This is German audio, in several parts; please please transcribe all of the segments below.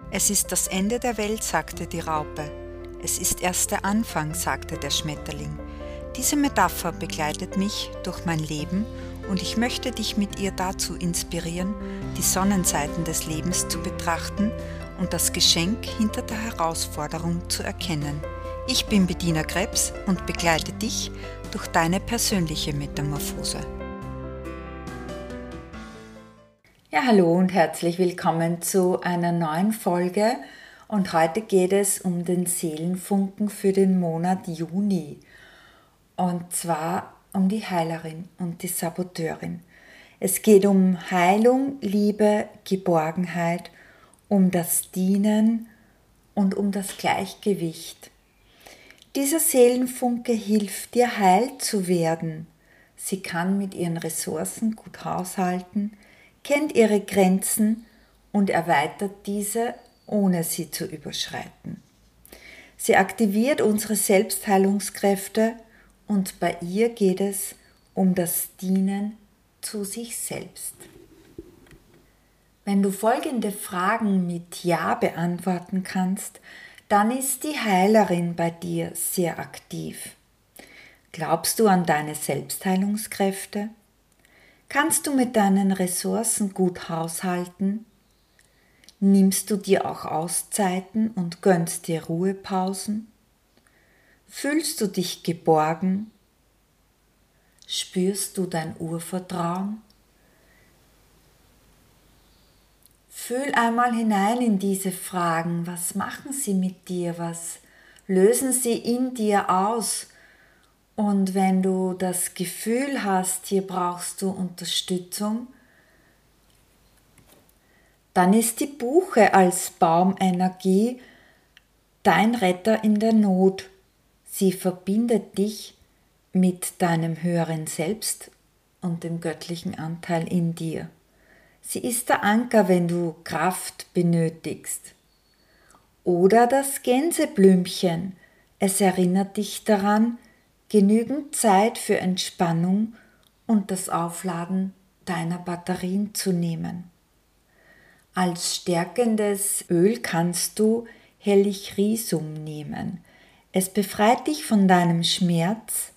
Es ist das Ende der Welt, sagte die Raupe. Es ist erst der Anfang, sagte der Schmetterling. Diese Metapher begleitet mich durch mein Leben und ich möchte dich mit ihr dazu inspirieren, die Sonnenseiten des Lebens zu betrachten und das Geschenk hinter der Herausforderung zu erkennen. Ich bin Bettina Krebs und begleite dich durch deine persönliche Metamorphose. Ja, hallo und herzlich willkommen zu einer neuen Folge und heute geht es um den Seelenfunken für den Monat Juni und zwar um die Heilerin und die Saboteurin. Es geht um Heilung, Liebe, Geborgenheit, um das Dienen und um das Gleichgewicht. Dieser Seelenfunke hilft dir, heil zu werden. Sie kann mit ihren Ressourcen gut haushalten, kennt ihre Grenzen und erweitert diese, ohne sie zu überschreiten. Sie aktiviert unsere Selbstheilungskräfte und bei ihr geht es um das Dienen zu sich selbst. Wenn du folgende Fragen mit Ja beantworten kannst, dann ist die Heilerin bei dir sehr aktiv. Glaubst du an deine Selbstheilungskräfte? Kannst du mit deinen Ressourcen gut haushalten? Nimmst du dir auch Auszeiten und gönnst dir Ruhepausen? Fühlst du dich geborgen? Spürst du dein Urvertrauen? Fühl einmal hinein in diese Fragen. Was machen sie mit dir? Was lösen sie in dir aus? Und wenn du das Gefühl hast, hier brauchst du Unterstützung, dann ist die Buche als Baumenergie dein Retter in der Not. Sie verbindet dich mit deinem höheren Selbst und dem göttlichen Anteil in dir. Sie ist der Anker, wenn du Kraft benötigst. Oder das Gänseblümchen. Es erinnert dich daran, genügend Zeit für Entspannung und das Aufladen deiner Batterien zu nehmen. Als stärkendes Öl kannst du Helichrysum nehmen. Es befreit dich von deinem Schmerz.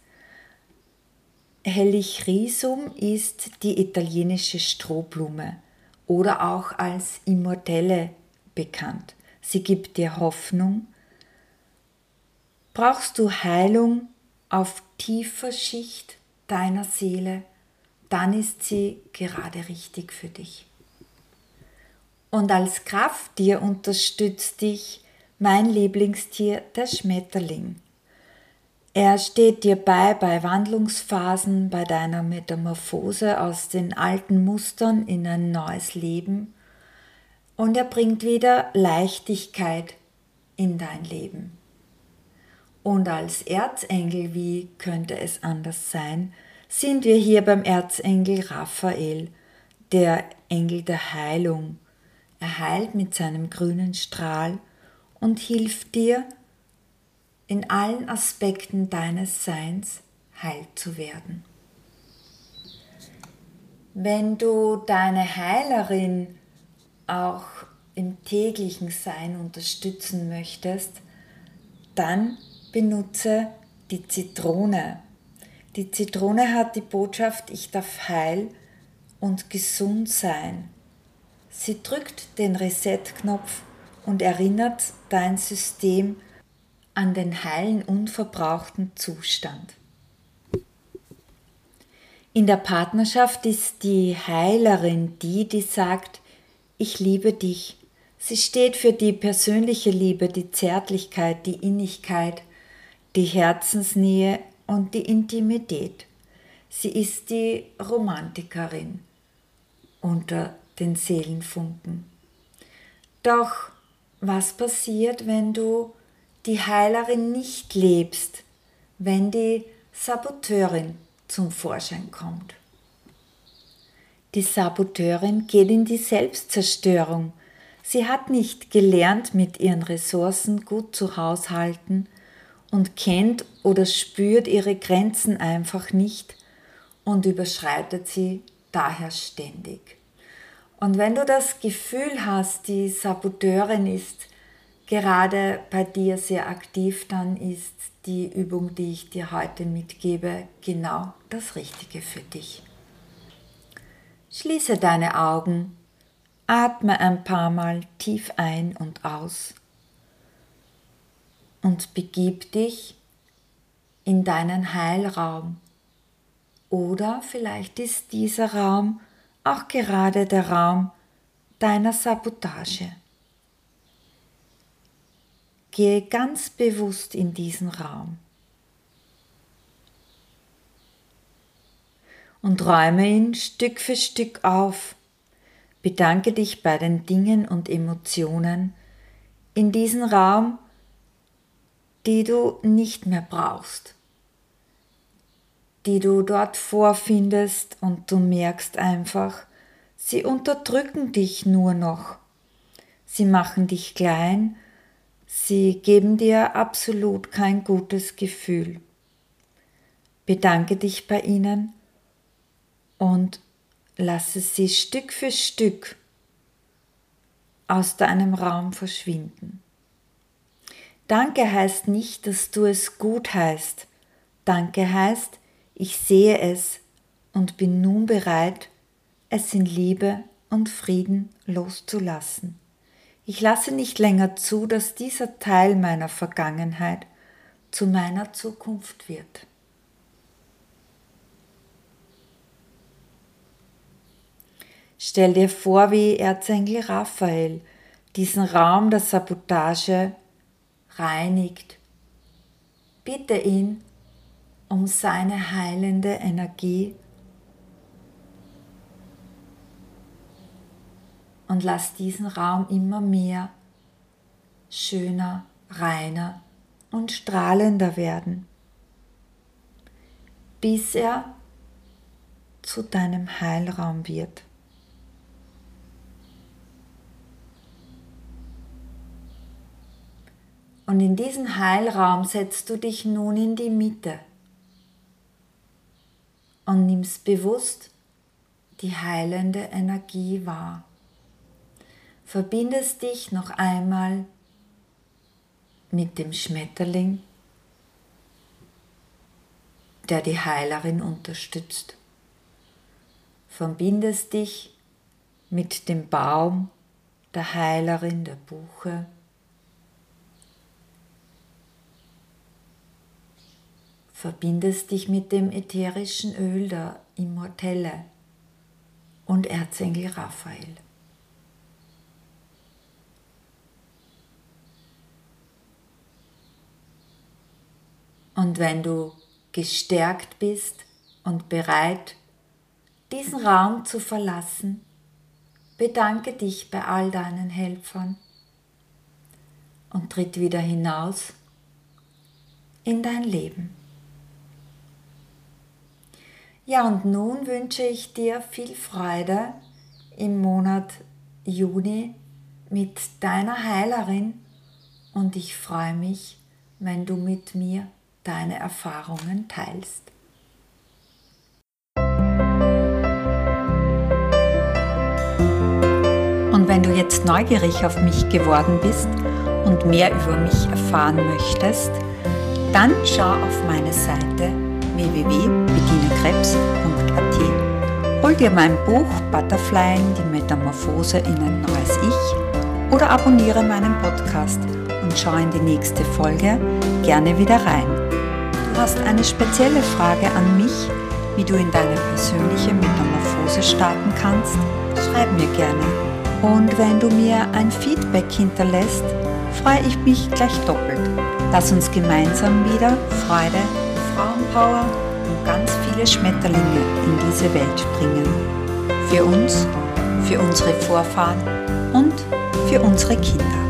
Helichrysum ist die italienische Strohblume oder auch als Immortelle bekannt. Sie gibt dir Hoffnung. Brauchst du Heilung auf tiefer Schicht deiner Seele, dann ist sie gerade richtig für dich. Und als Krafttier unterstützt dich mein Lieblingstier, der Schmetterling. Er steht dir bei Wandlungsphasen, bei deiner Metamorphose aus den alten Mustern in ein neues Leben und er bringt wieder Leichtigkeit in dein Leben. Und als Erzengel, wie könnte es anders sein, sind wir hier beim Erzengel Raphael, der Engel der Heilung. Er heilt mit seinem grünen Strahl und hilft dir, in allen Aspekten deines Seins heil zu werden. Wenn du deine Heilerin auch im täglichen Sein unterstützen möchtest, dann benutze die Zitrone. Die Zitrone hat die Botschaft, ich darf heil und gesund sein. Sie drückt den Reset-Knopf und erinnert dein System an den heilen, unverbrauchten Zustand. In der Partnerschaft ist die Heilerin die sagt, ich liebe dich. Sie steht für die persönliche Liebe, die Zärtlichkeit, die Innigkeit, die Herzensnähe und die Intimität. Sie ist die Romantikerin unter den Seelenfunken. Doch was passiert, wenn du die Heilerin nicht lebst, wenn die Saboteurin zum Vorschein kommt? Die Saboteurin geht in die Selbstzerstörung. Sie hat nicht gelernt, mit ihren Ressourcen gut zu haushalten und kennt oder spürt ihre Grenzen einfach nicht und überschreitet sie daher ständig. Und wenn du das Gefühl hast, die Saboteurin ist gerade bei dir sehr aktiv, dann ist die Übung, die ich dir heute mitgebe, genau das Richtige für dich. Schließe deine Augen, atme ein paar Mal tief ein und aus und begib dich in deinen Heilraum. Oder vielleicht ist dieser Raum auch gerade der Raum deiner Sabotage. Gehe ganz bewusst in diesen Raum und räume ihn Stück für Stück auf. Bedanke dich bei den Dingen und Emotionen in diesem Raum, die du nicht mehr brauchst, die du dort vorfindest und du merkst einfach, sie unterdrücken dich nur noch. Sie machen dich klein, sie geben dir absolut kein gutes Gefühl. Bedanke dich bei ihnen und lasse sie Stück für Stück aus deinem Raum verschwinden. Danke heißt nicht, dass du es gut heißt. Danke heißt, ich sehe es und bin nun bereit, es in Liebe und Frieden loszulassen. Ich lasse nicht länger zu, dass dieser Teil meiner Vergangenheit zu meiner Zukunft wird. Stell dir vor, wie Erzengel Raphael diesen Raum der Sabotage reinigt. Bitte ihn um seine heilende Energie und lass diesen Raum immer mehr schöner, reiner und strahlender werden, bis er zu deinem Heilraum wird. Und in diesen Heilraum setzt du dich nun in die Mitte und nimmst bewusst die heilende Energie wahr. Verbindest dich noch einmal mit dem Schmetterling, der die Heilerin unterstützt. Verbindest dich mit dem Baum der Heilerin, der Buche. Verbindest dich mit dem ätherischen Öl der Immortelle und Erzengel Raphael. Und wenn du gestärkt bist und bereit, diesen Raum zu verlassen, bedanke dich bei all deinen Helfern und tritt wieder hinaus in dein Leben. Ja, und nun wünsche ich dir viel Freude im Monat Juni mit deiner Heilerin und ich freue mich, wenn du mit mir deine Erfahrungen teilst. Und wenn du jetzt neugierig auf mich geworden bist und mehr über mich erfahren möchtest, dann schau auf meine Seite www.bedinekrebs.at. Hol dir mein Buch Butterflying, die Metamorphose in ein neues Ich oder abonniere meinen Podcast und schau in die nächste Folge gerne wieder rein. Du hast eine spezielle Frage an mich, wie du in deine persönliche Metamorphose starten kannst? Schreib mir gerne. Und wenn du mir ein Feedback hinterlässt, freue ich mich gleich doppelt. Lass uns gemeinsam wieder Freude, Frauenpower und ganz viele Schmetterlinge in diese Welt bringen. Für uns, für unsere Vorfahren und für unsere Kinder.